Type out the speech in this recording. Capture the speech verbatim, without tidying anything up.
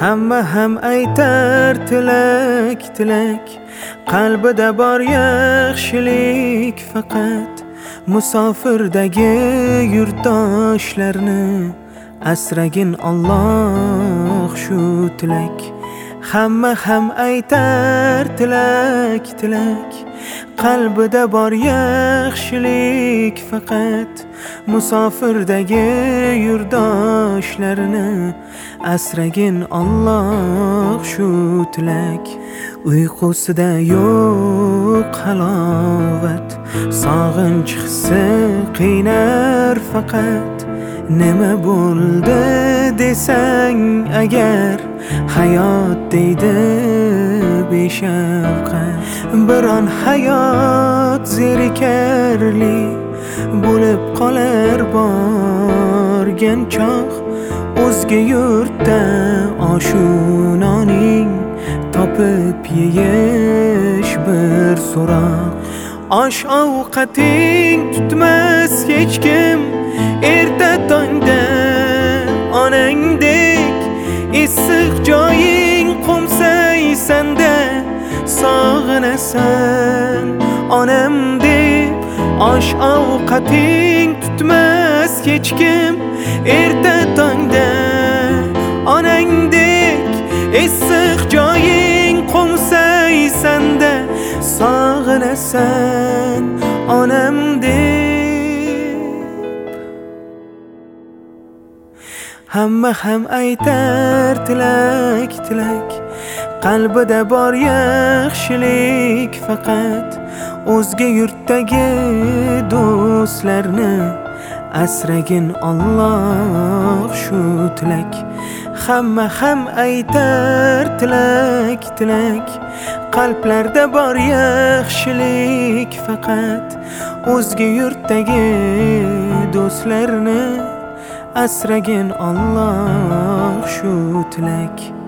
Hamma ham aytar tilak tilak, qalbida bor yaxshilik faqat musofirdagi yurtdoshlarni asragin Alloh shu tilak. Hamma ham aytar tilak tilak, qalbida bor yaxshilik faqat musofirdagi yurtdoshlarni asragin Alloh shu tilak. Uyqusida yo'q halovat, sog'inch hissi qiynar faqat. Nima bo'ldi desang agar, hayot deydi beshafqat. Biron hayot zerikarli bo'lib qolar borgan choq, o'zga yurtda oshunoning topib yeyish bir so'roq. Osh ovqating tutmas hech kim, erta tongda onangdek issiq joying qo'msaysanda sog'inasan onam deb. Osh ovqating tutmas hech kim, erta tongda onangdek issiq joying qo'msaysanda sog'inasan onam deb. Hamma ham aytar tilak tilak, qalbida bor yaxshilik faqat o'zga yurtdagi do'stlarni asragin Alloh shu tilak. Hamma ham aytar tilak tilak, qalblarda bor yaxshilik faqat o'zga yurtdagi do'stlarni asragin Alloh shu tilak.